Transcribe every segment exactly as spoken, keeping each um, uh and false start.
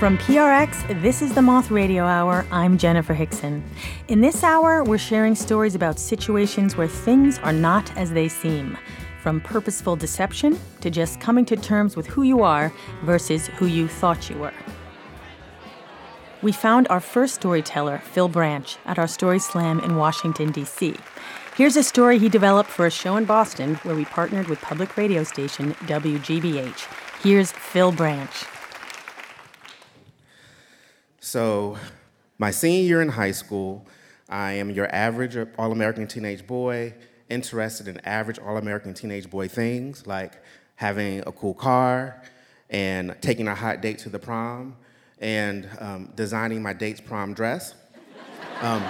From P R X, this is the Moth Radio Hour. I'm Jennifer Hickson. In this hour, we're sharing stories about situations where things are not as they seem. From purposeful deception to just coming to terms with who you are versus who you thought you were. We found our first storyteller, Phil Branch, at our Story Slam in Washington, D C Here's a story he developed for a show in Boston where we partnered with public radio station W G B H. Here's Phil Branch. So, my senior year in high school, I am your average All-American teenage boy, interested in average All-American teenage boy things, like having a cool car, and taking a hot date to the prom, and um, designing my date's prom dress. Um,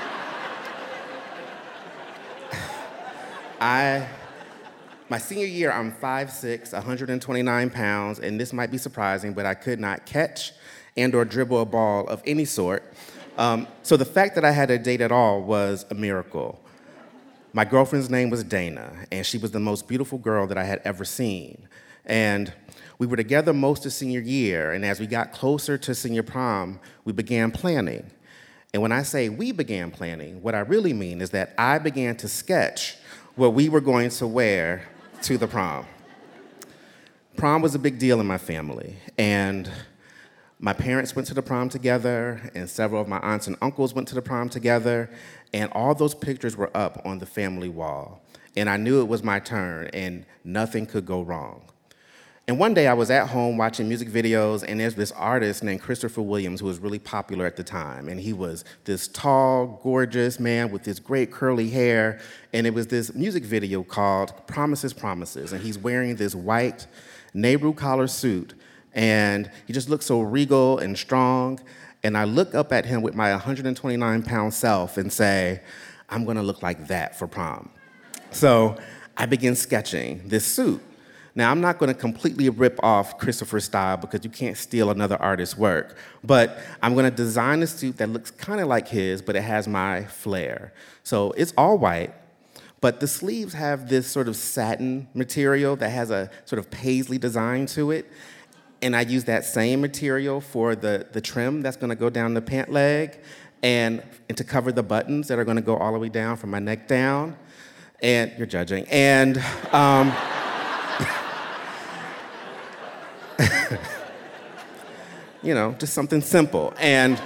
I, my senior year, I'm five six, one hundred twenty-nine pounds, and this might be surprising, but I could not catch and or dribble a ball of any sort. Um, so the fact that I had a date at all was a miracle. My girlfriend's name was Dana, and she was the most beautiful girl that I had ever seen. And we were together most of senior year, and as we got closer to senior prom, we began planning. And when I say we began planning, what I really mean is that I began to sketch what we were going to wear to the prom. Prom was a big deal in my family, and my parents went to the prom together, and several of my aunts and uncles went to the prom together, and all those pictures were up on the family wall. And I knew it was my turn, and nothing could go wrong. And one day I was at home watching music videos, and there's this artist named Christopher Williams who was really popular at the time. And he was this tall, gorgeous man with this great curly hair, and it was this music video called Promises, Promises. And he's wearing this white Nehru collar suit, and he just looks so regal and strong. And I look up at him with my one hundred twenty-nine pound self and say, I'm gonna look like that for prom. So I begin sketching this suit. Now, I'm not gonna completely rip off Christopher's style because you can't steal another artist's work, but I'm gonna design a suit that looks kinda like his, but it has my flair. So it's all white, but the sleeves have this sort of satin material that has a sort of paisley design to it. And I use that same material for the, the trim that's gonna go down the pant leg and, and to cover the buttons that are gonna go all the way down from my neck down. And you're judging. And um, you know, just something simple. And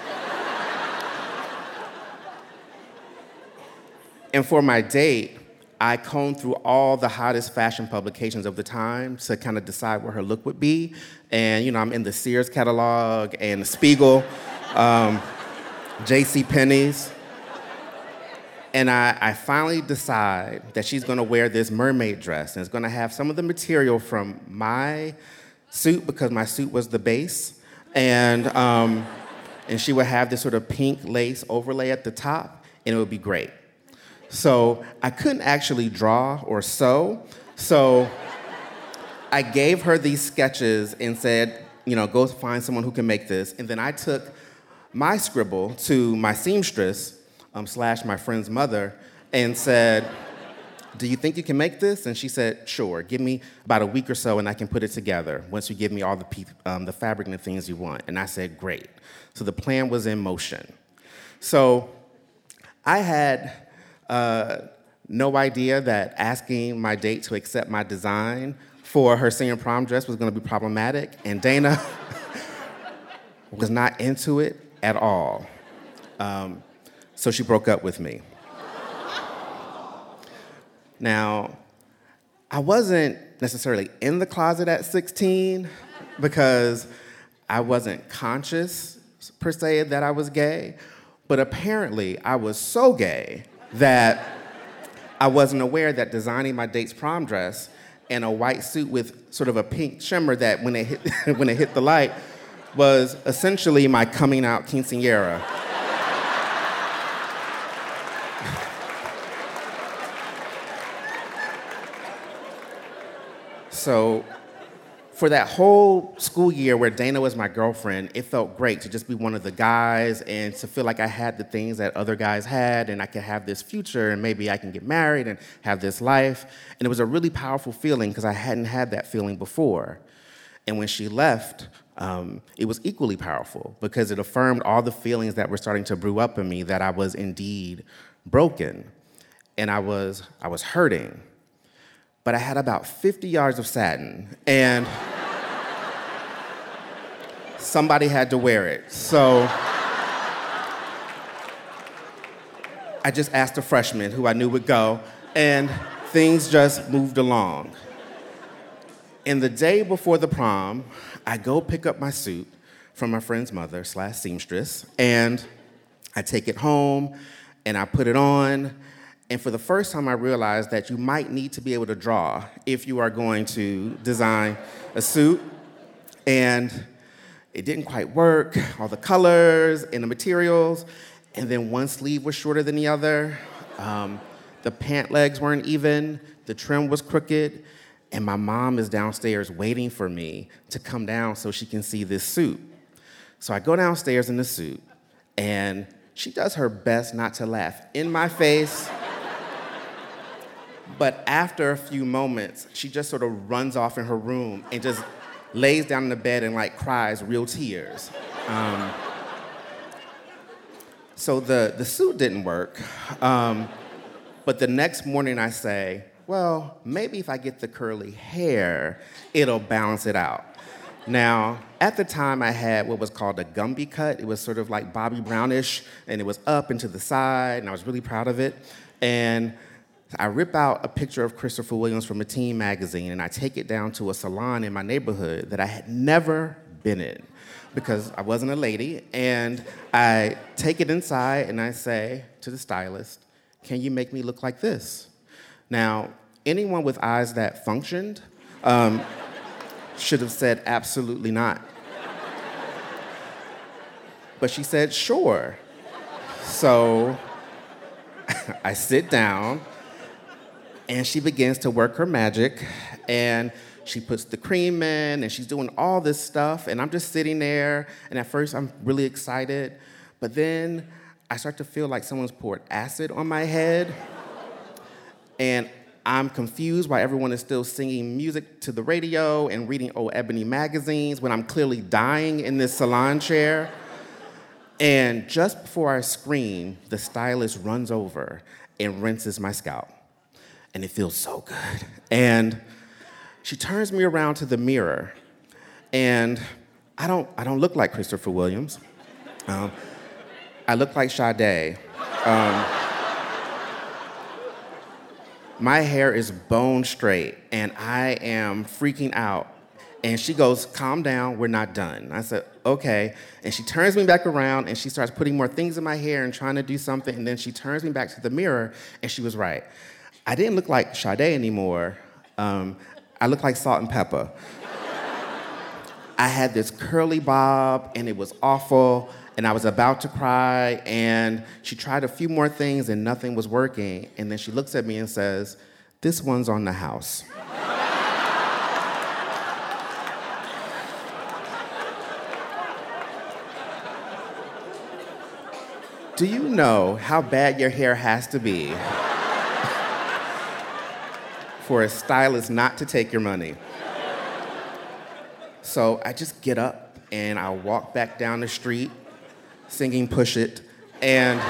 and for my date, I combed through all the hottest fashion publications of the time to kind of decide what her look would be. And, you know, I'm in the Sears catalog and the Spiegel, um, JCPenney's. And I, I finally decide that she's gonna wear this mermaid dress, and it's gonna have some of the material from my suit because my suit was the base. And, um, and she would have this sort of pink lace overlay at the top, and it would be great. So I couldn't actually draw or sew, so I gave her these sketches and said, you know, go find someone who can make this. And then I took my scribble to my seamstress, um, slash my friend's mother, and said, do you think you can make this? And she said, sure, give me about a week or so and I can put it together once you give me all the, pe- um, the fabric and the things you want. And I said, great. So the plan was in motion. So I had Uh, no idea that asking my date to accept my design for her senior prom dress was gonna be problematic, and Dana was not into it at all. Um, so she broke up with me. Now, I wasn't necessarily in the closet at sixteen because I wasn't conscious, per se, that I was gay, but apparently I was so gay that I wasn't aware that designing my date's prom dress and a white suit with sort of a pink shimmer that when it hit, when it hit the light was essentially my coming out quinceañera. So for that whole school year where Dana was my girlfriend, it felt great to just be one of the guys and to feel like I had the things that other guys had and I could have this future and maybe I can get married and have this life. And it was a really powerful feeling because I hadn't had that feeling before. And when she left, um, it was equally powerful because it affirmed all the feelings that were starting to brew up in me that I was indeed broken and I was, I was hurting. But I had about fifty yards of satin and somebody had to wear it. So I just asked a freshman who I knew would go, and things just moved along. And the day before the prom, I go pick up my suit from my friend's mother slash seamstress, and I take it home, and I put it on, and for the first time I realized that you might need to be able to draw if you are going to design a suit, and it didn't quite work, all the colors and the materials, and then one sleeve was shorter than the other. Um, the pant legs weren't even, the trim was crooked, and my mom is downstairs waiting for me to come down so she can see this suit. So I go downstairs in the suit, and she does her best not to laugh in my face. But after a few moments, she just sort of runs off in her room and just lays down in the bed and like cries real tears. Um, so the, the suit didn't work. Um, but the next morning I say, well, maybe if I get the curly hair, it'll balance it out. Now, at the time I had what was called a Gumby cut. It was sort of like Bobby Brownish, and it was up and to the side, and I was really proud of it. And I rip out a picture of Christopher Williams from a teen magazine, and I take it down to a salon in my neighborhood that I had never been in because I wasn't a lady. And I take it inside, and I say to the stylist, can you make me look like this? Now, anyone with eyes that functioned um, should have said absolutely not. But she said, sure. So I sit down, and she begins to work her magic, and she puts the cream in, and she's doing all this stuff, and I'm just sitting there, and at first I'm really excited, but then I start to feel like someone's poured acid on my head, and I'm confused why everyone is still singing music to the radio and reading old ebony magazines when I'm clearly dying in this salon chair. And just before I scream, the stylist runs over and rinses my scalp. And it feels so good. And she turns me around to the mirror, and I don't, I don't look like Christopher Williams. Um, I look like Sade. Um, my hair is bone straight, and I am freaking out. And she goes, calm down, we're not done. I said, okay. And she turns me back around, and she starts putting more things in my hair and trying to do something, and then she turns me back to the mirror, and she was right. I didn't look like Sade anymore. Um, I looked like Salt and Pepper. I had this curly bob, and it was awful, and I was about to cry, and she tried a few more things, and nothing was working, and then she looks at me and says, this one's on the house. Do you know how bad your hair has to be for a stylist not to take your money? So I just get up and I walk back down the street singing Push It, and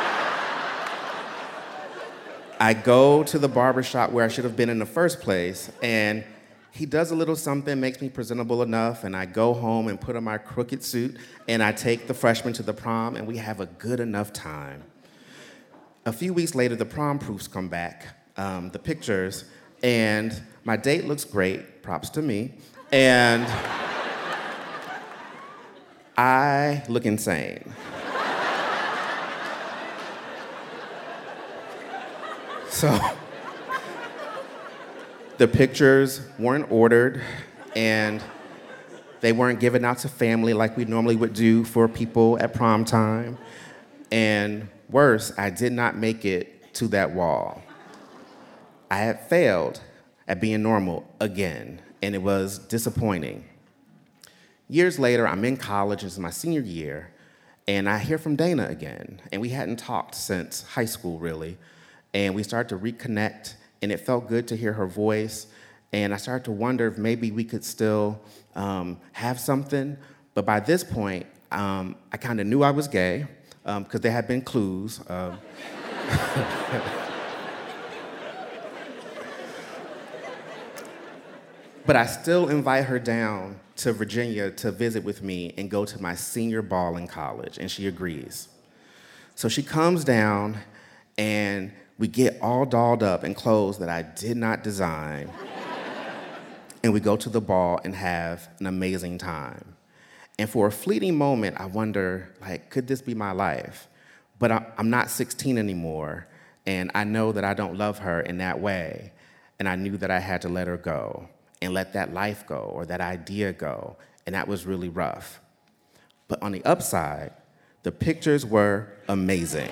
I go to the barbershop where I should have been in the first place, and he does a little something, makes me presentable enough, and I go home and put on my crooked suit, and I take the freshmen to the prom, and we have a good enough time. A few weeks later, the prom proofs come back, um, the pictures, and my date looks great, props to me, and I look insane. So, the pictures weren't ordered, and they weren't given out to family like we normally would do for people at prom time. And worse, I did not make it to that wall. I had failed at being normal again, and it was disappointing. Years later, I'm in college, it's my senior year, and I hear from Dana again, and we hadn't talked since high school, really, and we started to reconnect, and it felt good to hear her voice, And I started to wonder if maybe we could still um, have something. But by this point, um, I kind of knew I was gay, because um, there had been clues. Um, but I still invite her down to Virginia to visit with me and go to my senior ball in college, and she agrees. So she comes down, and we get all dolled up in clothes that I did not design, and we go to the ball and have an amazing time. And for a fleeting moment, I wonder, like, could this be my life? But I'm not sixteen anymore, and I know that I don't love her in that way, and I knew that I had to let her go and let that life go or that idea go, and that was really rough. But on the upside, the pictures were amazing.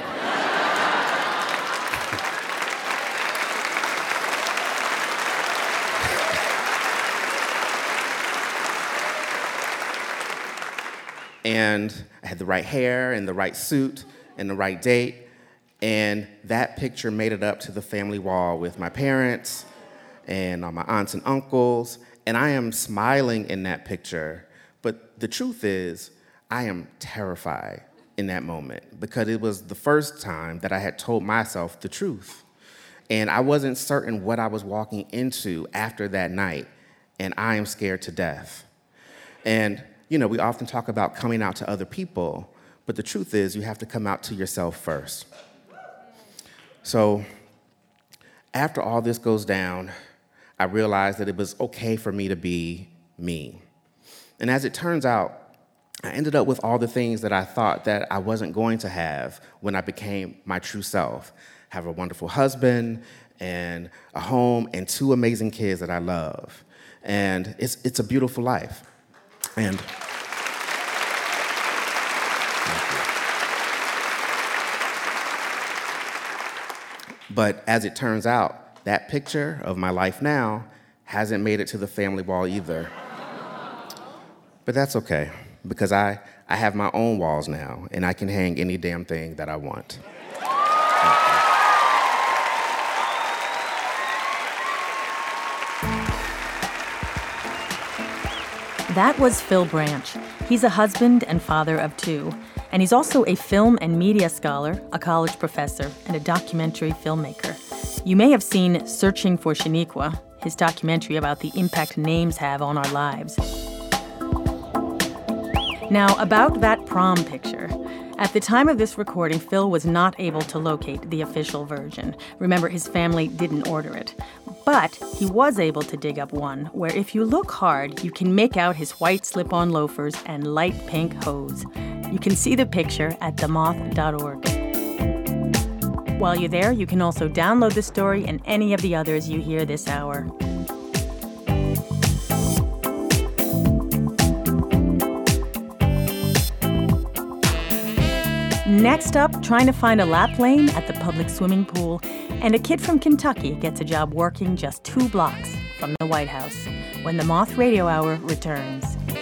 And I had the right hair and the right suit and the right date, and that picture made it up to the family wall with my parents and all my aunts and uncles, and I am smiling in that picture. But the truth is, I am terrified in that moment because it was the first time that I had told myself the truth. And I wasn't certain what I was walking into after that night, and I am scared to death. And, you know, we often talk about coming out to other people, but the truth is you have to come out to yourself first. So after all this goes down, I realized that it was okay for me to be me. And as it turns out, I ended up with all the things that I thought that I wasn't going to have when I became my true self. Have a wonderful husband and a home and two amazing kids that I love. And it's it's a beautiful life. And but as it turns out, that picture of my life now hasn't made it to the family wall either. But that's okay, because I, I have my own walls now, and I can hang any damn thing that I want. That was Phil Branch. He's a husband and father of two, and he's also a film and media scholar, a college professor, and a documentary filmmaker. You may have seen Searching for Shaniqua, his documentary about the impact names have on our lives. Now, about that prom picture. At the time of this recording, Phil was not able to locate the official version. Remember, his family didn't order it. But he was able to dig up one where if you look hard, you can make out his white slip-on loafers and light pink hose. You can see the picture at the moth dot org. While you're there, you can also download the story and any of the others you hear this hour. Next up, trying to find a lap lane at the public swimming pool, and a kid from Kentucky gets a job working just two blocks from the White House when the Moth Radio Hour returns.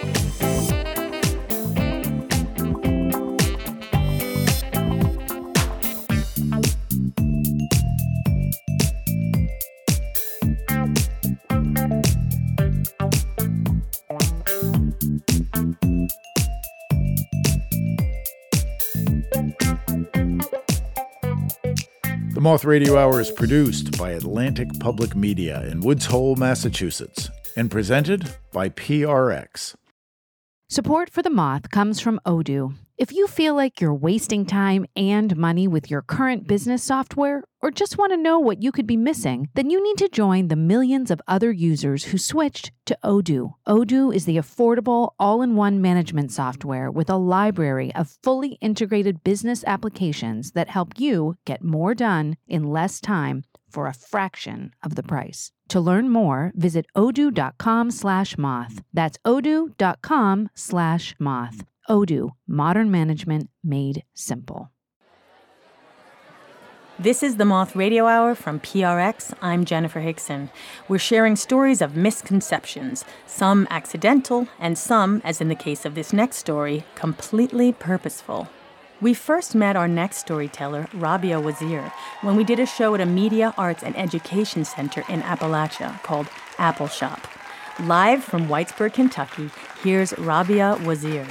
The Moth Radio Hour is produced by Atlantic Public Media in Woods Hole, Massachusetts, and presented by P R X. Support for The Moth comes from Odoo. If you feel like you're wasting time and money with your current business software, or just want to know what you could be missing, then you need to join the millions of other users who switched to Odoo. Odoo is the affordable, all-in-one management software with a library of fully integrated business applications that help you get more done in less time for a fraction of the price. To learn more, visit odoo.com slash moth. That's odoo.com slash moth. Odoo, modern management made simple. This is the Moth Radio Hour from P R X. I'm Jennifer Hickson. We're sharing stories of misconceptions, some accidental and some, as in the case of this next story, completely purposeful. We first met our next storyteller, Rabia Wazir, when we did a show at a media, arts, and education center in Appalachia called Apple Shop. Live from Whitesburg, Kentucky, here's Rabia Wazir.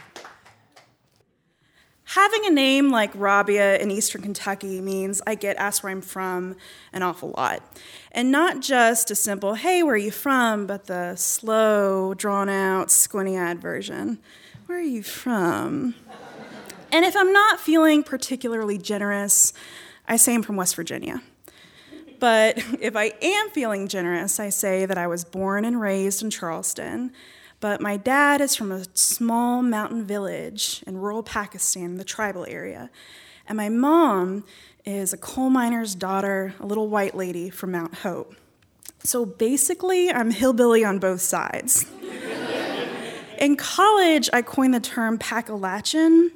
Having a name like Rabia in Eastern Kentucky means I get asked where I'm from an awful lot. And not just a simple, hey, where are you from, but the slow, drawn-out, squinty-eyed version. Where are you from? And if I'm not feeling particularly generous, I say I'm from West Virginia. But if I am feeling generous, I say that I was born and raised in Charleston, but my dad is from a small mountain village in rural Pakistan, the tribal area. And my mom is a coal miner's daughter, a little white lady from Mount Hope. So basically, I'm hillbilly on both sides. In college, I coined the term Packalachian.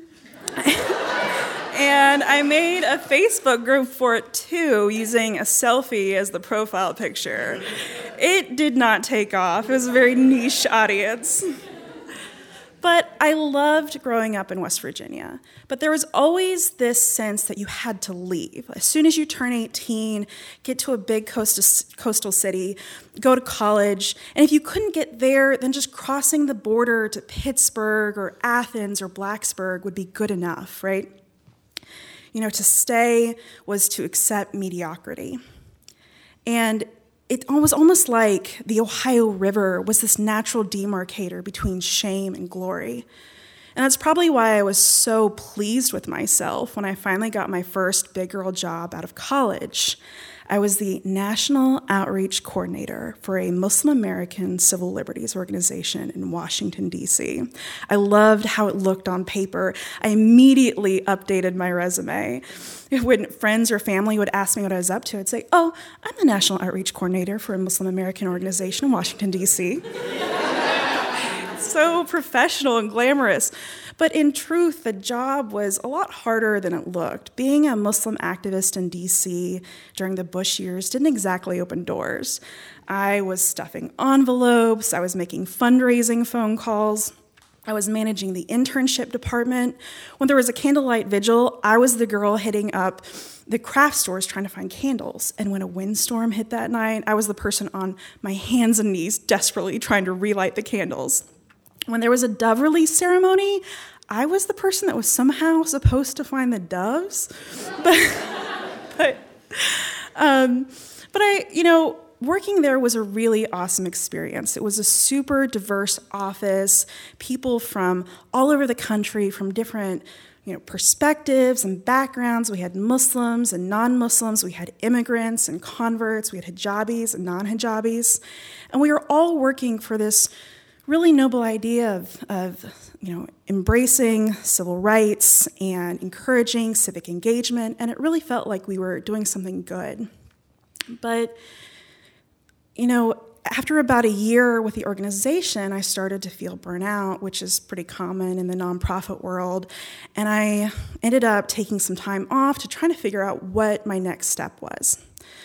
And I made a Facebook group for it too, using a selfie as the profile picture. It did not take off. It was a very niche audience. But I loved growing up in West Virginia. But there was always this sense that you had to leave. As soon as you turn eighteen, get to a big coastal, coastal city, go to college, and if you couldn't get there, then just crossing the border to Pittsburgh or Athens or Blacksburg would be good enough, right? You know, to stay was to accept mediocrity. And it was almost like the Ohio River was this natural demarcator between shame and glory. And that's probably why I was so pleased with myself when I finally got my first big girl job out of college. I was the National Outreach Coordinator for a Muslim American civil liberties organization in Washington, D C. I loved how it looked on paper. I immediately updated my resume. When friends or family would ask me what I was up to, I'd say, oh, I'm the National Outreach Coordinator for a Muslim American organization in Washington, D C So professional and glamorous. But in truth, the job was a lot harder than it looked. Being a Muslim activist in D C during the Bush years didn't exactly open doors. I was stuffing envelopes, I was making fundraising phone calls, I was managing the internship department. When there was a candlelight vigil, I was the girl hitting up the craft stores trying to find candles. And when a windstorm hit that night, I was the person on my hands and knees desperately trying to relight the candles. When there was a dove release ceremony, I was the person that was somehow supposed to find the doves. But, but, um, but I, you know, working there was a really awesome experience. It was a super diverse office, people from all over the country, from different, you know, perspectives and backgrounds. We had Muslims and non-Muslims. We had immigrants and converts. We had hijabis and non-hijabis. And we were all working for this really noble idea of, of, you know, embracing civil rights and encouraging civic engagement, and it really felt like we were doing something good. But, you know, after about a year with the organization, I started to feel burnout, which is pretty common in the nonprofit world, and I ended up taking some time off to try to figure out what my next step was.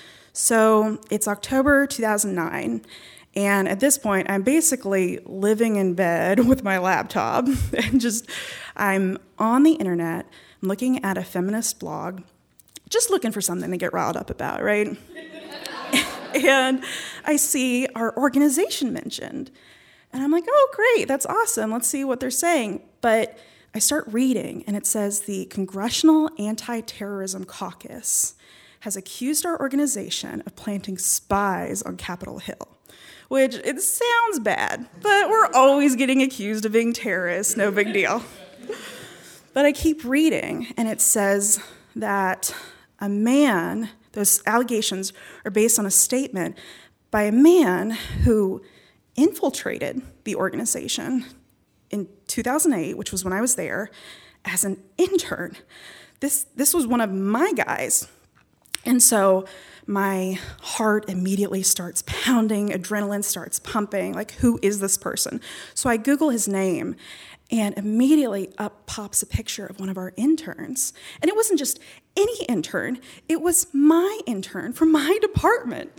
So it's October two thousand nine, and at this point, I'm basically living in bed with my laptop and just, I'm on the internet, I'm looking at a feminist blog, just looking for something to get riled up about, right? And I see our organization mentioned. And I'm like, oh, great, that's awesome. Let's see what they're saying. But I start reading, and it says the Congressional Anti-Terrorism Caucus has accused our organization of planting spies on Capitol Hill. Which, it sounds bad, but we're always getting accused of being terrorists, no big deal. But I keep reading, and it says that a man, those allegations are based on a statement by a man who infiltrated the organization in two thousand eight, which was when I was there, as an intern. This, this was one of my guys. And so my heart immediately starts pounding, adrenaline starts pumping, like, who is this person? So I Google his name, and immediately up pops a picture of one of our interns. And it wasn't just any intern, it was my intern from my department.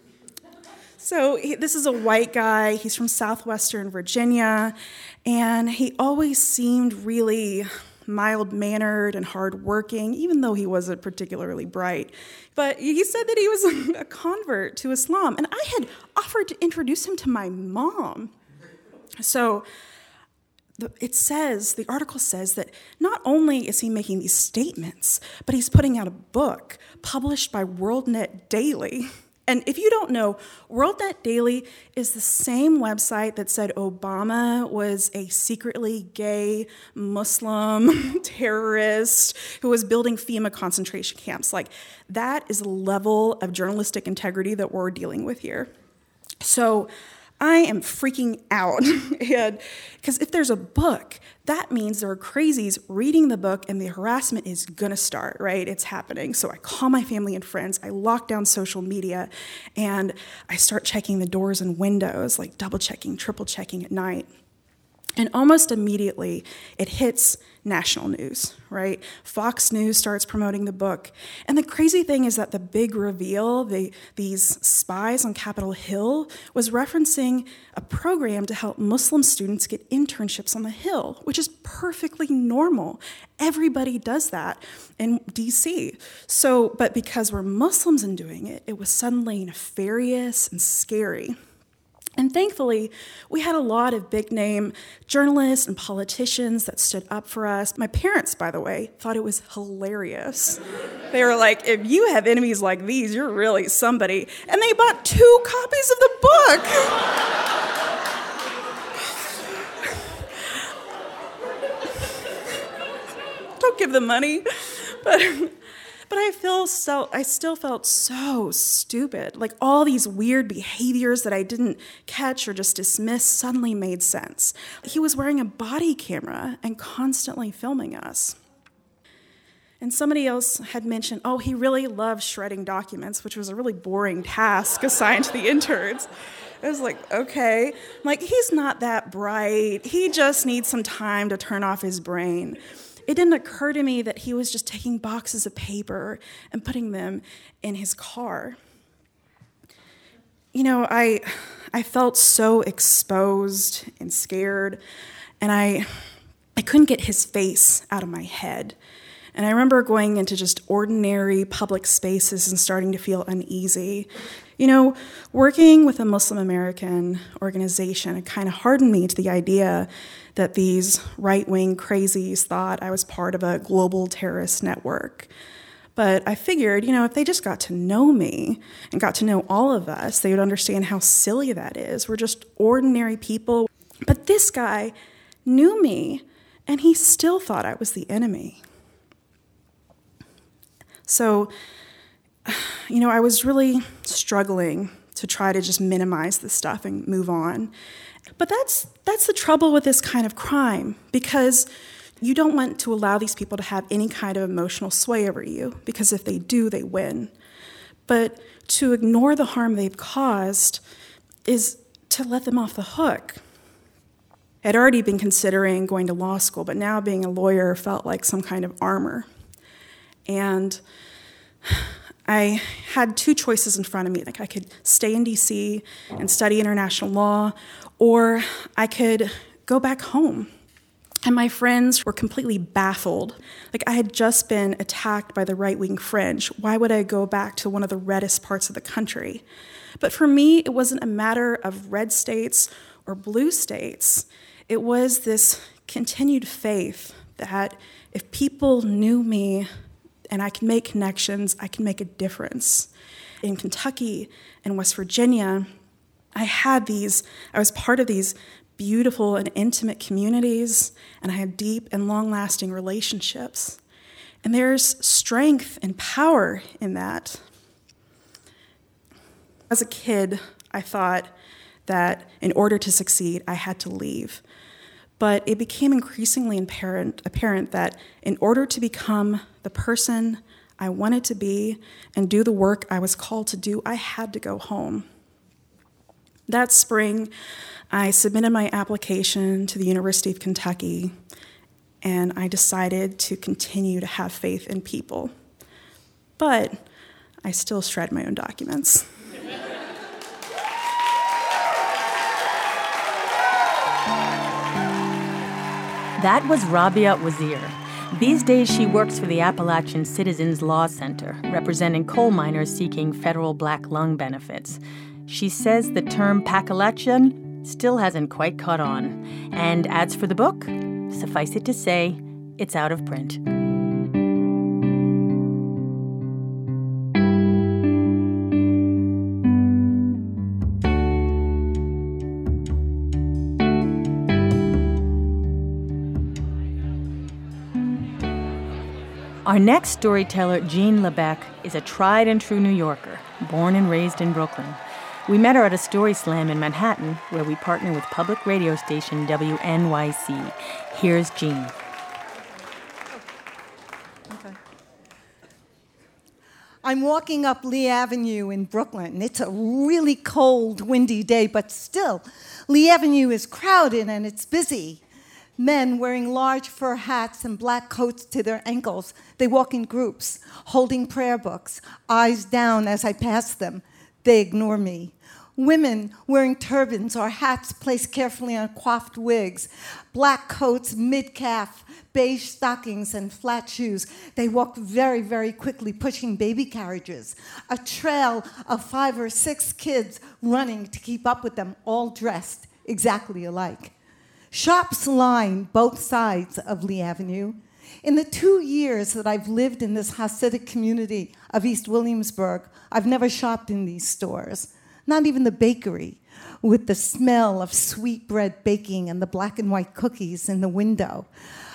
So he, this is a white guy, he's from southwestern Virginia, and he always seemed really mild-mannered and hardworking, even though he wasn't particularly bright. But he said that he was a convert to Islam, and I had offered to introduce him to my mom. So it says, the article says that not only is he making these statements, but he's putting out a book published by WorldNet Daily. And if you don't know, WorldNet Daily is the same website that said Obama was a secretly gay Muslim terrorist who was building FEMA concentration camps. Like, that is a level of journalistic integrity that we're dealing with here. So I am freaking out, because if there's a book, that means there are crazies reading the book and the harassment is gonna start, right? It's happening. So I call my family and friends, I lock down social media, and I start checking the doors and windows, like double checking, triple checking at night. And almost immediately, it hits national news, right? Fox News starts promoting the book. And the crazy thing is that the big reveal, the, these spies on Capitol Hill, was referencing a program to help Muslim students get internships on the Hill, which is perfectly normal. Everybody does that in D C. So, but because we're Muslims and doing it, it was suddenly nefarious and scary. And thankfully, we had a lot of big-name journalists and politicians that stood up for us. My parents, by the way, thought it was hilarious. They were like, if you have enemies like these, you're really somebody. And they bought two copies of the book. Don't give them money. But... But I feel so, I still felt so stupid. Like, all these weird behaviors that I didn't catch or just dismiss suddenly made sense. He was wearing a body camera and constantly filming us. And somebody else had mentioned, oh, he really loves shredding documents, which was a really boring task assigned to the interns. I was like, okay. I'm like, he's not that bright. He just needs some time to turn off his brain. It didn't occur to me that he was just taking boxes of paper and putting them in his car. You know, I I felt so exposed and scared, and I I couldn't get his face out of my head. And I remember going into just ordinary public spaces and starting to feel uneasy. You know, working with a Muslim American organization, it kind of hardened me to the idea that these right-wing crazies thought I was part of a global terrorist network. But I figured, you know, if they just got to know me and got to know all of us, they would understand how silly that is. We're just ordinary people. But this guy knew me, and he still thought I was the enemy. So, you know, I was really struggling to try to just minimize this stuff and move on. But that's that's the trouble with this kind of crime, because you don't want to allow these people to have any kind of emotional sway over you, because if they do, they win. But to ignore the harm they've caused is to let them off the hook. I'd already been considering going to law school, but now being a lawyer felt like some kind of armor. And I had two choices in front of me. Like, I could stay in D C and study international law, or I could go back home. And my friends were completely baffled. Like, I had just been attacked by the right-wing fringe. Why would I go back to one of the reddest parts of the country? But for me, it wasn't a matter of red states or blue states. It was this continued faith that if people knew me and I can make connections, I can make a difference. In Kentucky and West Virginia, I had these, I was part of these beautiful and intimate communities, and I had deep and long-lasting relationships. And there's strength and power in that. As a kid, I thought that in order to succeed, I had to leave. But it became increasingly apparent, apparent that in order to become the person I wanted to be and do the work I was called to do, I had to go home. That spring, I submitted my application to the University of Kentucky, and I decided to continue to have faith in people. But I still shred my own documents. That was Rabia Wazir. These days, she works for the Appalachian Citizens Law Center, representing coal miners seeking federal black lung benefits. She says the term Packalachian still hasn't quite caught on. And as for the book, suffice it to say, it's out of print. Our next storyteller, Jean Lebec, is a tried and true New Yorker, born and raised in Brooklyn. We met her at a story slam in Manhattan, where we partner with public radio station W N Y C. Here's Jean. Okay. I'm walking up Lee Avenue in Brooklyn. It's a really cold, windy day, but still, Lee Avenue is crowded and it's busy. Men wearing large fur hats and black coats to their ankles. They walk in groups, holding prayer books, eyes down as I pass them. They ignore me. Women wearing turbans or hats placed carefully on coiffed wigs, black coats, mid-calf, beige stockings, and flat shoes. They walk very, very quickly, pushing baby carriages. A trail of five or six kids running to keep up with them, all dressed exactly alike. Shops line both sides of Lee Avenue. In the two years that I've lived in this Hasidic community of East Williamsburg, I've never shopped in these stores, not even the bakery, with the smell of sweet bread baking and the black and white cookies in the window.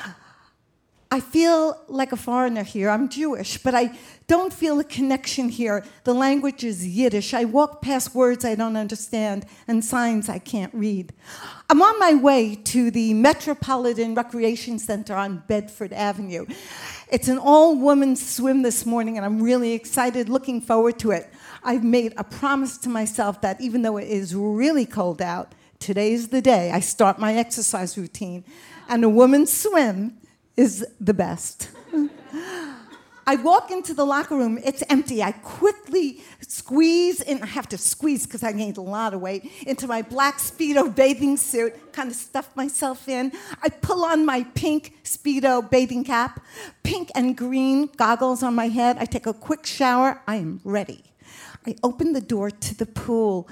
I feel like a foreigner here. I'm Jewish, but I don't feel a connection here. The language is Yiddish. I walk past words I don't understand and signs I can't read. I'm on my way to the Metropolitan Recreation Center on Bedford Avenue. It's an all-women's swim this morning, and I'm really excited, looking forward to it. I've made a promise to myself that even though it is really cold out, today's the day I start my exercise routine, and a woman's swim is the best. I walk into the locker room, it's empty. I quickly squeeze in, I have to squeeze because I gained a lot of weight, into my black Speedo bathing suit, kind of stuff myself in. I pull on my pink Speedo bathing cap, pink and green goggles on my head. I take a quick shower, I am ready. I open the door to the pool.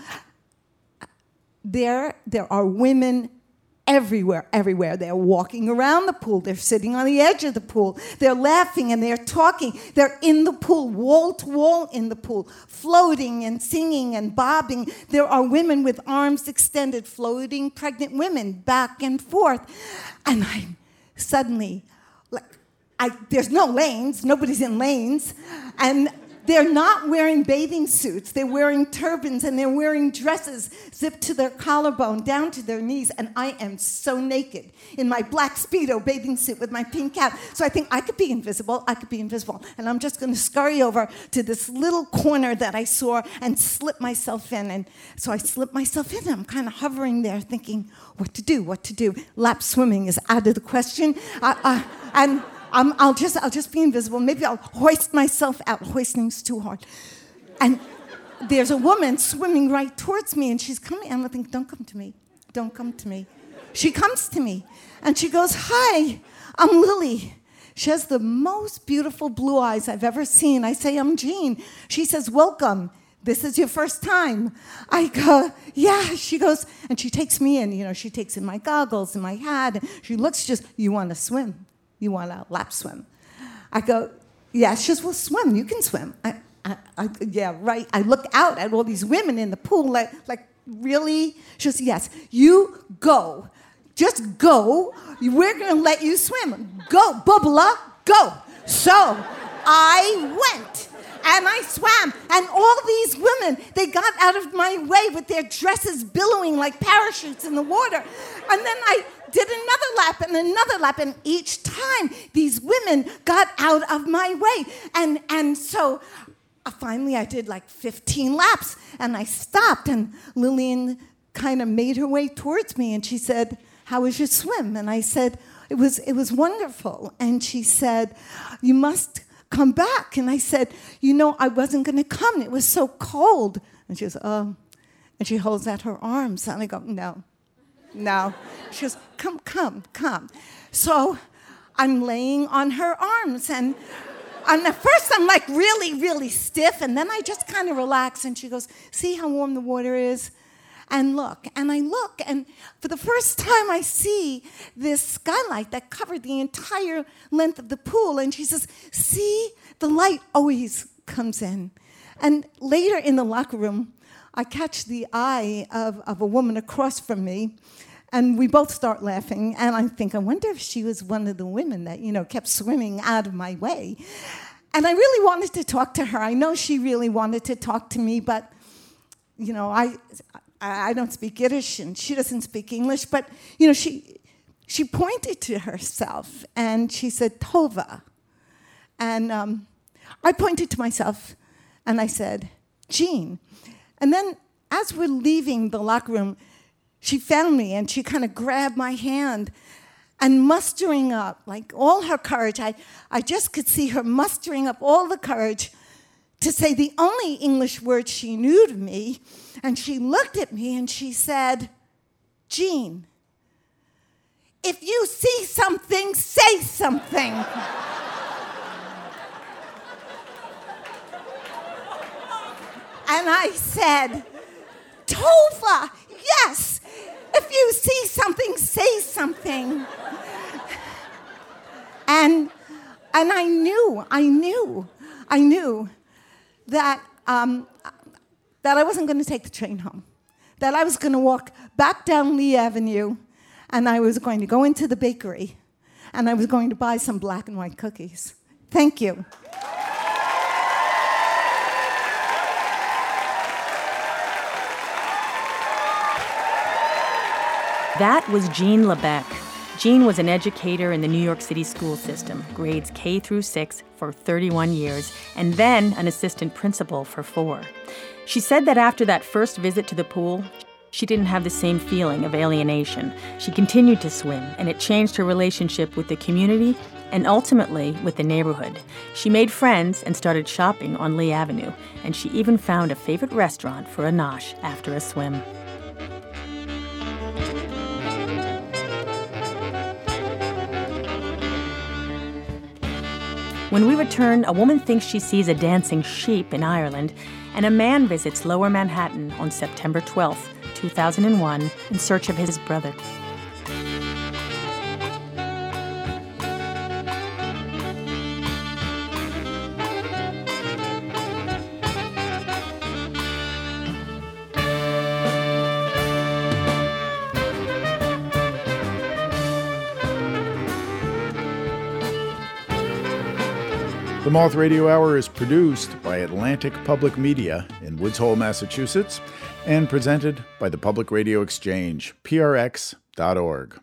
There, there are women everywhere, everywhere. They're walking around the pool. They're sitting on the edge of the pool. They're laughing and they're talking. They're in the pool, wall to wall in the pool, floating and singing and bobbing. There are women with arms extended, floating pregnant women back and forth. And I'm suddenly, like, I, there's no lanes. Nobody's in lanes. And they're not wearing bathing suits. They're wearing turbans and they're wearing dresses zipped to their collarbone, down to their knees. And I am so naked in my black Speedo bathing suit with my pink cap. So I think I could be invisible. I could be invisible. And I'm just going to scurry over to this little corner that I saw and slip myself in. And so I slip myself in. I'm kind of hovering there thinking, what to do, what to do. Lap swimming is out of the question. Uh, uh, and... Um, I'll just I'll just be invisible. Maybe I'll hoist myself out. Hoisting's too hard. And there's a woman swimming right towards me, and she's coming. And I think, don't come to me. Don't come to me. She comes to me, and she goes, hi, I'm Lily. She has the most beautiful blue eyes I've ever seen. I say, I'm Jean. She says, welcome. This is your first time. I go, yeah. She goes, and she takes me in. You know, she takes in my goggles and my hat. And she looks just, you want to swim? You want to lap swim? I go, yeah. She says, well, swim. You can swim. I, I, I, yeah, right. I look out at all these women in the pool, like, like, really? She says, yes. You go. Just go. We're going to let you swim. Go, Bubba, go. So I went. And I swam, and all these women, they got out of my way with their dresses billowing like parachutes in the water. And then I did another lap and another lap, and each time these women got out of my way. And, and so uh, finally I did like fifteen laps, and I stopped, and Lillian kind of made her way towards me, and she said, how was your swim? And I said, it was, it was wonderful. And she said, you must come back. And I said, you know, I wasn't going to come. It was so cold. And she goes, oh. And she holds out her arms. And I go, no, no. She goes, come, come, come. So I'm laying on her arms. And, and at first I'm like really, really stiff. And then I just kind of relax. And she goes, see how warm the water is? And look. And I look. And for the first time I see this skylight that covered the entire length of the pool. And she says, see, the light always comes in. And later in the locker room, I catch the eye of, of a woman across from me. And we both start laughing, and I think, I wonder if she was one of the women that, you know, kept swimming out of my way. And I really wanted to talk to her. I know she really wanted to talk to me, but, you know, I I don't speak Yiddish, and she doesn't speak English. But, you know, she she pointed to herself, and she said, Tova. And um, I pointed to myself, and I said, Jean. And then as we're leaving the locker room, she found me, and she kind of grabbed my hand, and mustering up, like all her courage, I, I just could see her mustering up all the courage to say the only English word she knew to me, and she looked at me, and she said, Jean, if you see something, say something. And I said, Tova, yes. If you see something, say something. And and I knew, I knew, I knew that um, that I wasn't going to take the train home. That I was going to walk back down Lee Avenue, and I was going to go into the bakery, and I was going to buy some black and white cookies. Thank you. That was Jean Lebec. Jean was an educator in the New York City school system, grades K through six, for thirty-one years, and then an assistant principal for four. She said that after that first visit to the pool, she didn't have the same feeling of alienation. She continued to swim, and it changed her relationship with the community and ultimately with the neighborhood. She made friends and started shopping on Lee Avenue, and she even found a favorite restaurant for a nosh after a swim. When we return, a woman thinks she sees a dancing sheep in Ireland, and a man visits Lower Manhattan on September twelfth, two thousand one, in search of his brother. The Moth Radio Hour is produced by Atlantic Public Media in Woods Hole, Massachusetts, and presented by the Public Radio Exchange, P R X dot org.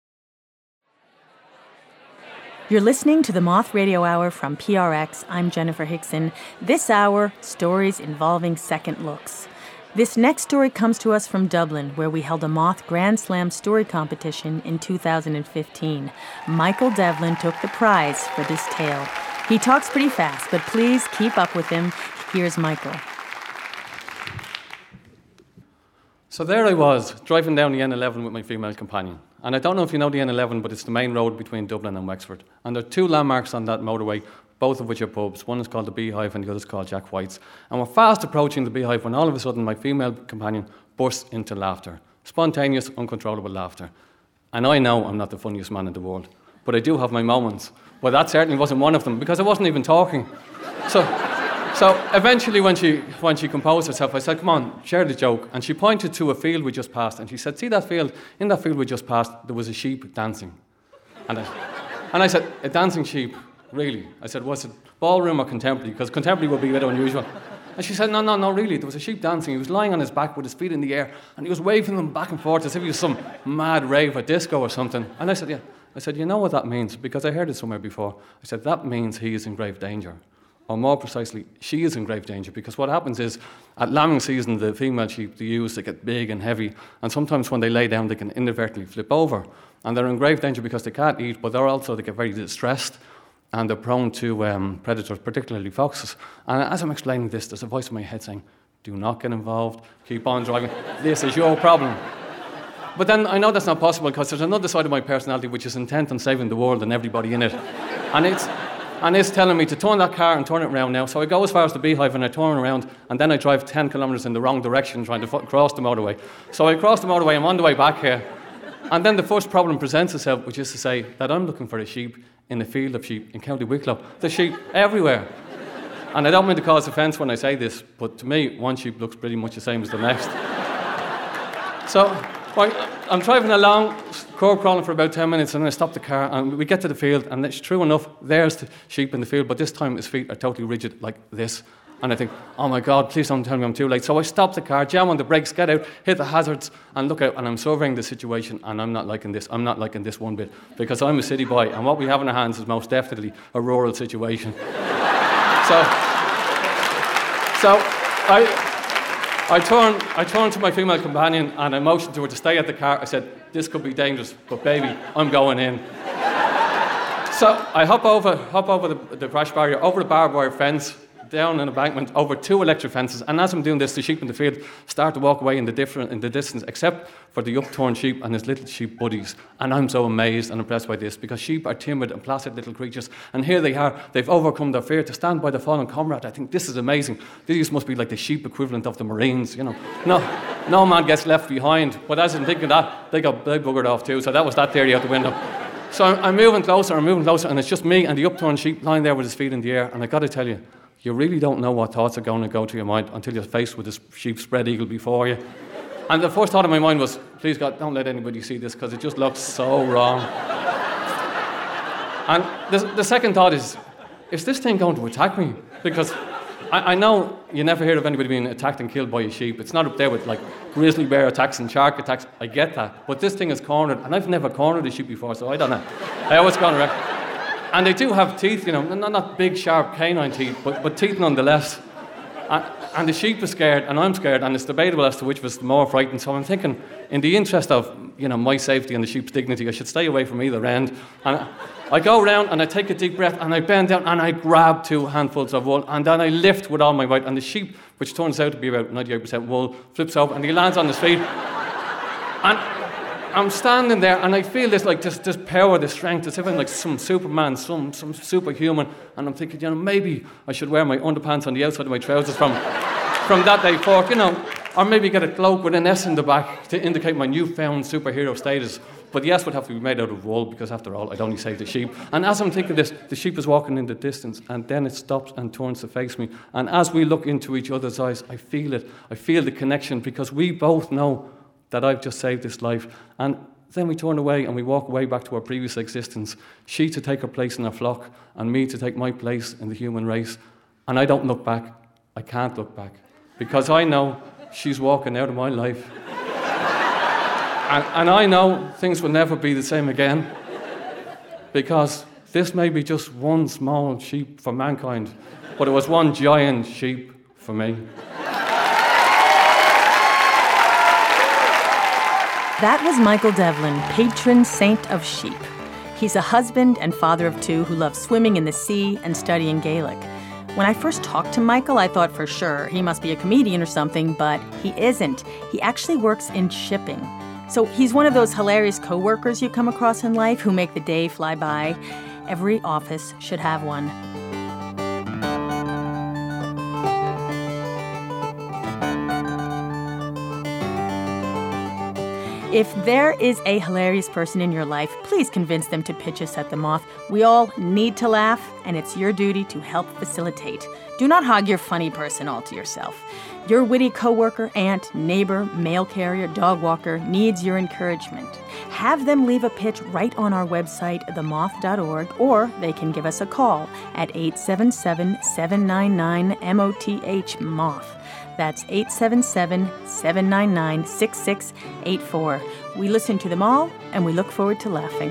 You're listening to the Moth Radio Hour from P R X. I'm Jennifer Hickson. This hour, stories involving second looks. This next story comes to us from Dublin, where we held a Moth Grand Slam story competition in two thousand fifteen. Michael Devlin took the prize for this tale. He talks pretty fast, but please keep up with him. Here's Michael. So there I was, driving down the N eleven with my female companion. And I don't know if you know the N eleven, but it's the main road between Dublin and Wexford. And there are two landmarks on that motorway, both of which are pubs. One is called the Beehive and the other is called Jack White's. And we're fast approaching the Beehive when all of a sudden my female companion bursts into laughter. Spontaneous, uncontrollable laughter. And I know I'm not the funniest man in the world, but I do have my moments. Well, that certainly wasn't one of them, because I wasn't even talking. So so eventually when she when she composed herself, I said, come on, share the joke. And she pointed to a field we just passed, and she said, see that field? In that field we just passed, there was a sheep dancing. And I, and I said, a dancing sheep? Really? I said, was it ballroom or contemporary? Because contemporary would be a bit unusual. And she said, no, no, no, really, there was a sheep dancing. He was lying on his back with his feet in the air, and he was waving them back and forth as if he was some mad rave or disco or something. And I said, yeah. I said, you know what that means? Because I heard it somewhere before. I said, that means he is in grave danger. Or more precisely, she is in grave danger. Because what happens is, at lambing season, the female sheep, the ewes, they get big and heavy. And sometimes when they lay down, they can inadvertently flip over. And they're in grave danger because they can't eat, but they're also, they get very distressed. And they're prone to um, predators, particularly foxes. And as I'm explaining this, there's a voice in my head saying, do not get involved. Keep on driving. This is your problem. but then I know that's not possible because there's another side of my personality which is intent on saving the world and everybody in it. And it's, and it's telling me to turn that car and turn it around now. So I go as far as the Beehive and I turn around and then I drive ten kilometres in the wrong direction trying to f- cross the motorway. So I cross the motorway, I'm on the way back here. And then the first problem presents itself, which is to say that I'm looking for a sheep in a field of sheep in County Wicklow. There's sheep everywhere. And I don't mean to cause offence when I say this, but to me, one sheep looks pretty much the same as the next. So well, I'm driving along, curb crawling for about ten minutes, and then I stop the car, and we get to the field, and it's true enough, there's the sheep in the field, but this time his feet are totally rigid like this. And I think, oh my God, please don't tell me I'm too late. So I stop the car, jam on the brakes, get out, hit the hazards, and look out, and I'm surveying the situation, and I'm not liking this. I'm not liking this one bit, because I'm a city boy, and what we have in our hands is most definitely a rural situation. so, so I... I turned, I turned to my female companion and I motioned to her to stay at the car. I said, this could be dangerous, but baby, I'm going in. So I hop over, hop over the, the crash barrier, over the barbed wire fence, down an embankment, over two electric fences, and as I'm doing this, the sheep in the field start to walk away in the different in the distance, except for the upturned sheep and his little sheep buddies. And I'm so amazed and impressed by this, because sheep are timid and placid little creatures, and here they are, they've overcome their fear to stand by their fallen comrade. I think this is amazing. These must be like the sheep equivalent of the Marines, you know. No, no man gets left behind, but as I'm thinking that, they got they buggered off too, so that was that theory out the window. So I'm, I'm moving closer, I'm moving closer, and it's just me and the upturned sheep lying there with his feet in the air, and I got to tell you, you really don't know what thoughts are going to go to your mind until you're faced with this sheep spread eagle before you. And the first thought in my mind was, please God, don't let anybody see this, because it just looks so wrong. And the, the second thought is, is this thing going to attack me? Because I, I know you never hear of anybody being attacked and killed by a sheep. It's not up there with like grizzly bear attacks and shark attacks. I get that. But this thing is cornered, and I've never cornered a sheep before, so I don't know. I always corner it. And they do have teeth, you know, not, not big, sharp canine teeth, but, but teeth nonetheless. And, and the sheep is scared, and I'm scared, and it's debatable as to which was more frightened. So I'm thinking, in the interest of, you know, my safety and the sheep's dignity, I should stay away from either end. And I go around, and I take a deep breath, and I bend down, and I grab two handfuls of wool, and then I lift with all my weight, and the sheep, which turns out to be about ninety-eight percent wool, flips over, and he lands on his feet. And I'm standing there and I feel this like this, this power, this strength, as if I'm like some Superman, some some superhuman, and I'm thinking, you know, maybe I should wear my underpants on the outside of my trousers from from that day forth, you know, or maybe get a cloak with an S in the back to indicate my newfound superhero status. But the S would have to be made out of wool, because after all, I'd only saved the sheep. And as I'm thinking this, the sheep is walking in the distance, and then it stops and turns to face me. And as we look into each other's eyes, I feel it. I feel the connection, because we both know that I've just saved this life. And then we turn away and we walk away back to our previous existence. She to take her place in her flock, and me to take my place in the human race. And I don't look back. I can't look back, because I know she's walking out of my life. and, and I know things will never be the same again, because this may be just one small sheep for mankind, but it was one giant sheep for me. That was Michael Devlin, patron saint of sheep. He's a husband and father of two who loves swimming in the sea and studying Gaelic. When I first talked to Michael, I thought for sure he must be a comedian or something, but he isn't. He actually works in shipping. So he's one of those hilarious coworkers you come across in life who make the day fly by. Every office should have one. If there is a hilarious person in your life, please convince them to pitch us at The Moth. We all need to laugh, and it's your duty to help facilitate. Do not hog your funny person all to yourself. Your witty coworker, aunt, neighbor, mail carrier, dog walker needs your encouragement. Have them leave a pitch right on our website, the moth dot org, or they can give us a call at eight seven seven, seven nine nine, M O T H, MOTH. That's eight seven seven, seven nine nine, six six eight four. We listen to them all, and we look forward to laughing.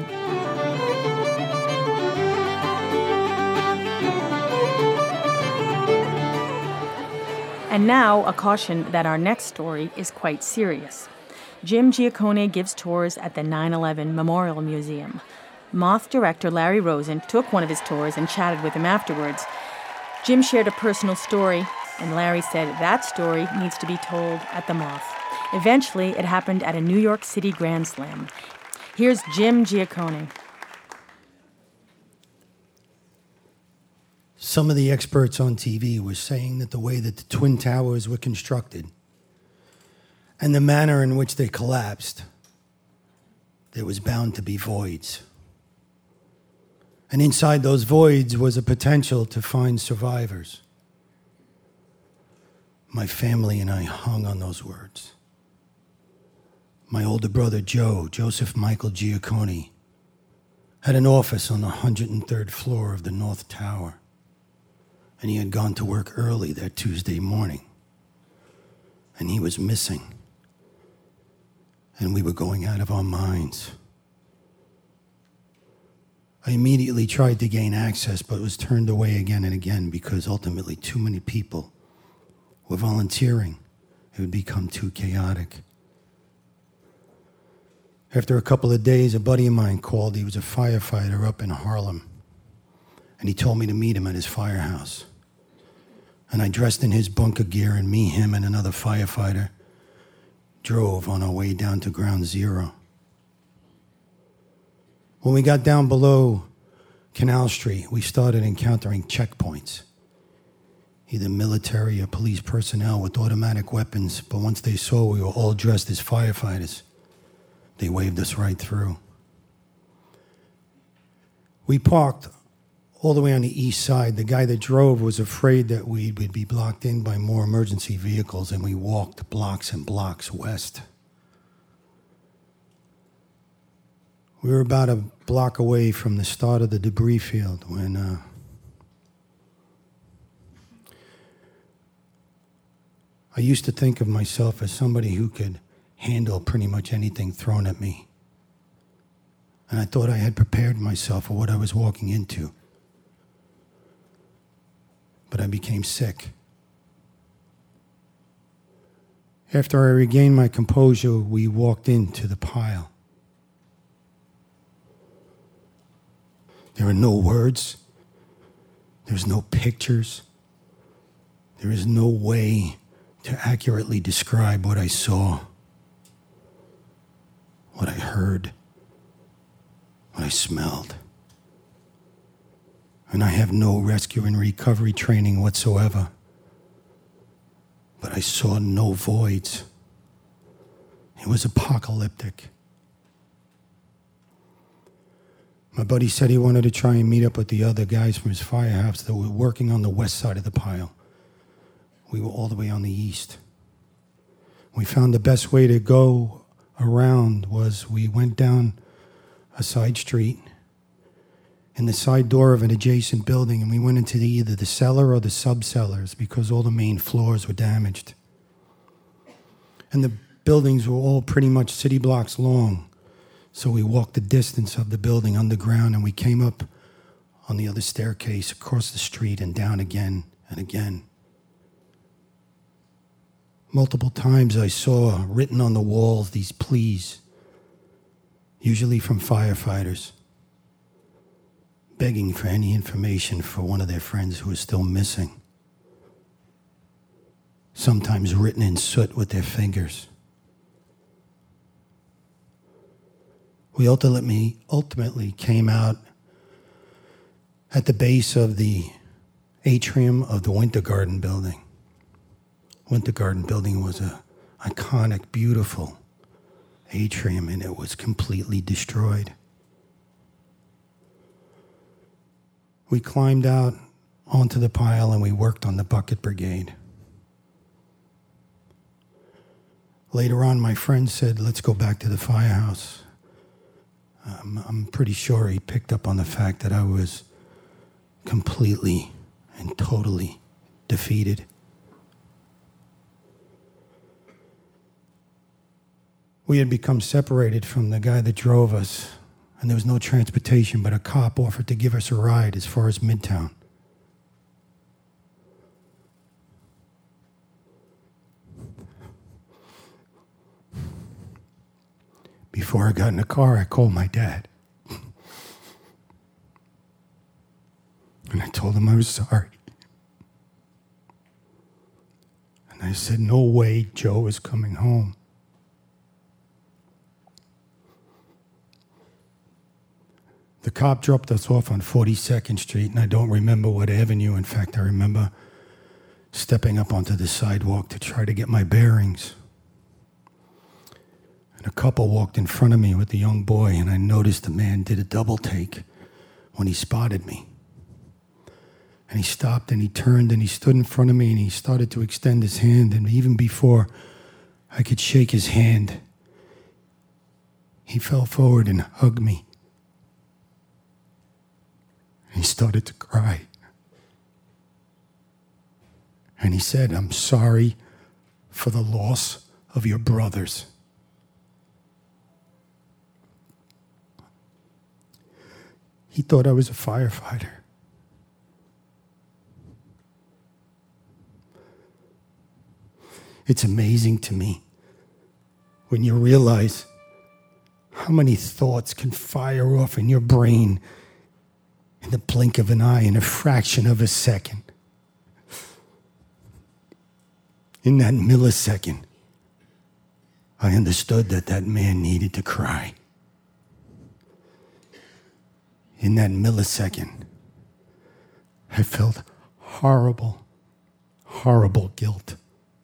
And now, a caution that our next story is quite serious. Jim Giacone gives tours at the nine eleven Memorial Museum. Moth director Larry Rosen took one of his tours and chatted with him afterwards. Jim shared a personal story, and Larry said that story needs to be told at The Moth. Eventually, it happened at a New York City Grand Slam. Here's Jim Giaccone. Some of the experts on T V were saying that the way that the Twin Towers were constructed and the manner in which they collapsed, there was bound to be voids. And inside those voids was a potential to find survivors. My family and I hung on those words. My older brother, Joe, Joseph Michael Giaccone, had an office on the one hundred third floor of the North Tower, and he had gone to work early that Tuesday morning, and he was missing, and we were going out of our minds. I immediately tried to gain access, but was turned away again and again because ultimately too many people were volunteering. It would become too chaotic. After a couple of days, a buddy of mine called. He was a firefighter up in Harlem, and he told me to meet him at his firehouse. And I dressed in his bunker gear, and me, him, and another firefighter drove on our way down to Ground Zero. When we got down below Canal Street, we started encountering checkpoints, either military or police personnel with automatic weapons, but once they saw we were all dressed as firefighters, they waved us right through. We parked all the way on the east side. The guy that drove was afraid that we would be blocked in by more emergency vehicles, and we walked blocks and blocks west. We were about a block away from the start of the debris field when uh, I used to think of myself as somebody who could handle pretty much anything thrown at me. And I thought I had prepared myself for what I was walking into. But I became sick. After I regained my composure, we walked into the pile. There are no words. There's no pictures. There is no way to accurately describe what I saw, what I heard, what I smelled. And I have no rescue and recovery training whatsoever. But I saw no voids. It was apocalyptic. My buddy said he wanted to try and meet up with the other guys from his firehouse that were working on the west side of the pile. We were all the way on the east. We found the best way to go around was we went down a side street in the side door of an adjacent building, and we went into the, either the cellar or the sub-cellars because all the main floors were damaged. And the buildings were all pretty much city blocks long. So we walked the distance of the building underground, and we came up on the other staircase across the street and down again and again. Multiple times I saw written on the walls these pleas, usually from firefighters, begging for any information for one of their friends who was still missing, sometimes written in soot with their fingers. We ultimately, ultimately came out at the base of the atrium of the Winter Garden building. Winter Garden building was an iconic, beautiful atrium, and it was completely destroyed. We climbed out onto the pile and we worked on the bucket brigade. Later on, my friend said, let's go back to the firehouse. Um, I'm pretty sure he picked up on the fact that I was completely and totally defeated. We had become separated from the guy that drove us, and there was no transportation, but a cop offered to give us a ride as far as Midtown. Before I got in the car, I called my dad. And I told him I was sorry. And I said, no way Joe is coming home. The cop dropped us off on forty-second Street, and I don't remember what avenue. In fact, I remember stepping up onto the sidewalk to try to get my bearings. And a couple walked in front of me with a young boy, and I noticed the man did a double take when he spotted me. And he stopped, and he turned, and he stood in front of me, and he started to extend his hand, and even before I could shake his hand, he fell forward and hugged me. He started to cry. And he said, "I'm sorry for the loss of your brothers." He thought I was a firefighter. It's amazing to me when you realize how many thoughts can fire off in your brain in the blink of an eye, in a fraction of a second. In that millisecond, I understood that that man needed to cry. In that millisecond, I felt horrible, horrible guilt.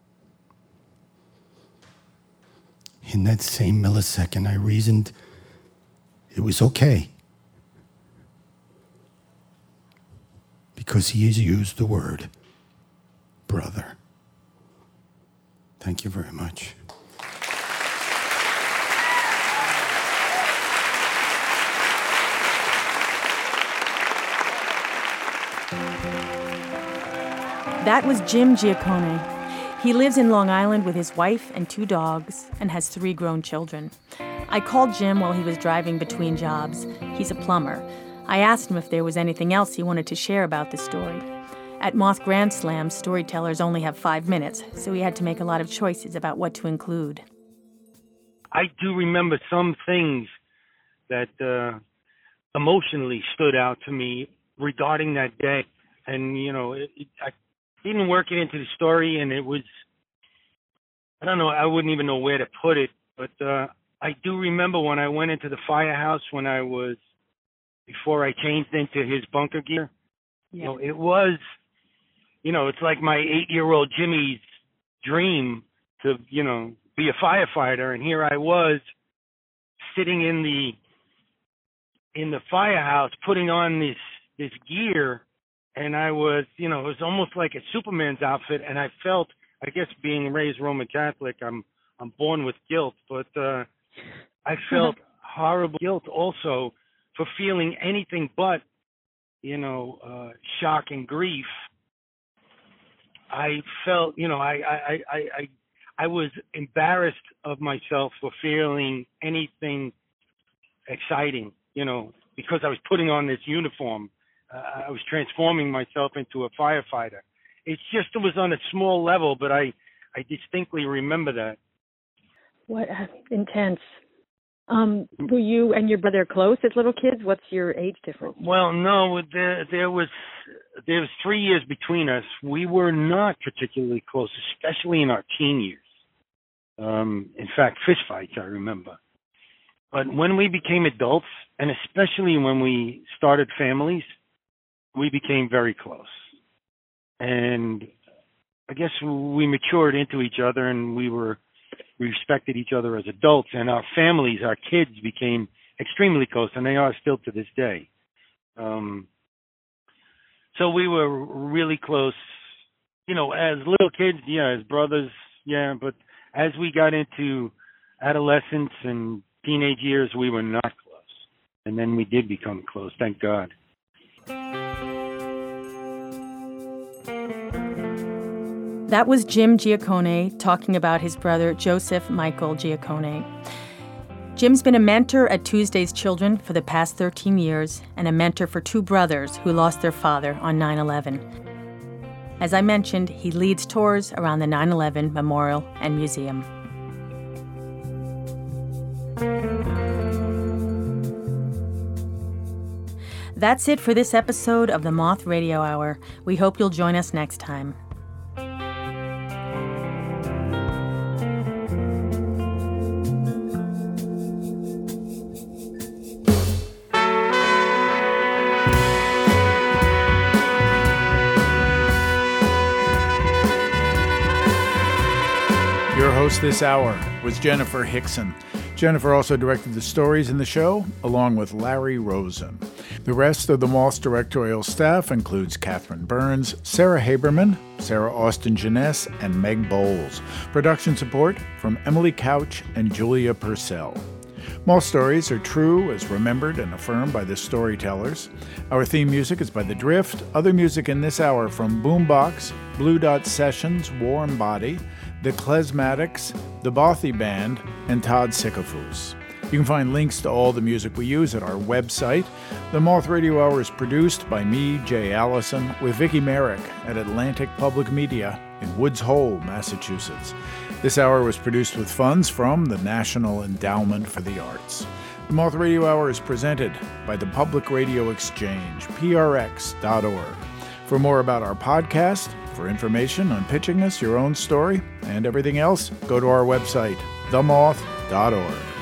In that same millisecond, I reasoned it was okay, because he has used the word brother. Thank you very much. That was Jim Giaccone. He lives in Long Island with his wife and two dogs and has three grown children. I called Jim while he was driving between jobs. He's a plumber. I asked him if there was anything else he wanted to share about the story. At Moth Grand Slam, storytellers only have five minutes, so he had to make a lot of choices about what to include. I do remember some things that uh, emotionally stood out to me regarding that day. And, you know, it, it, I didn't work it into the story, and it was, I don't know, I wouldn't even know where to put it, but uh, I do remember when I went into the firehouse when I was, before I changed into his bunker gear. Yeah. You know, it was, you know, it's like my eight-year-old Jimmy's dream to, you know, be a firefighter, and here I was sitting in the in the firehouse putting on this this gear, and I was, you know, it was almost like a Superman's outfit, and I felt, I guess being raised Roman Catholic, I'm I'm born with guilt, but uh, I felt horrible guilt also for feeling anything but, you know, uh, shock and grief. I felt, you know, I, I, I, I, I was embarrassed of myself for feeling anything exciting, you know, because I was putting on this uniform. Uh, I was transforming myself into a firefighter. It's just, it was on a small level, but I, I distinctly remember that. What uh, intense. Um, were you and your brother close as little kids? What's your age difference? Well, no, there, there was there was three years between us. We were not particularly close, especially in our teen years. Um, in fact, fistfights, I remember. But when we became adults, and especially when we started families, we became very close. And I guess we matured into each other, and we were we respected each other as adults, and our families, our kids became extremely close, and they are still to this day. Um, so we were really close, you know, as little kids, yeah, as brothers, yeah, but as we got into adolescence and teenage years, we were not close. And then we did become close, thank God. That was Jim Giaccone talking about his brother Joseph Michael Giaccone. Jim's been a mentor at Tuesday's Children for the past thirteen years and a mentor for two brothers who lost their father on nine eleven. As I mentioned, he leads tours around the nine eleven Memorial and Museum. That's it for this episode of the Moth Radio Hour. We hope you'll join us next time. Your host this hour was Jennifer Hickson. Jennifer also directed the stories in the show, along with Larry Rosen. The rest of the Moth's directorial staff includes Catherine Burns, Sarah Haberman, Sarah Austin Jeunesse, and Meg Bowles. Production support from Emily Couch and Julia Purcell. Moth stories are true as remembered and affirmed by the storytellers. Our theme music is by The Drift. Other music in this hour from Boombox, Blue Dot Sessions, Warm Body, The Klezmatics, The Bothy Band, and Todd Sikafus. You can find links to all the music we use at our website. The Moth Radio Hour is produced by me, Jay Allison, with Vicki Merrick at Atlantic Public Media in Woods Hole, Massachusetts. This hour was produced with funds from the National Endowment for the Arts. The Moth Radio Hour is presented by the Public Radio Exchange, P R X dot org. For more about our podcast, for information on pitching us your own story, and everything else, go to our website, the moth dot org.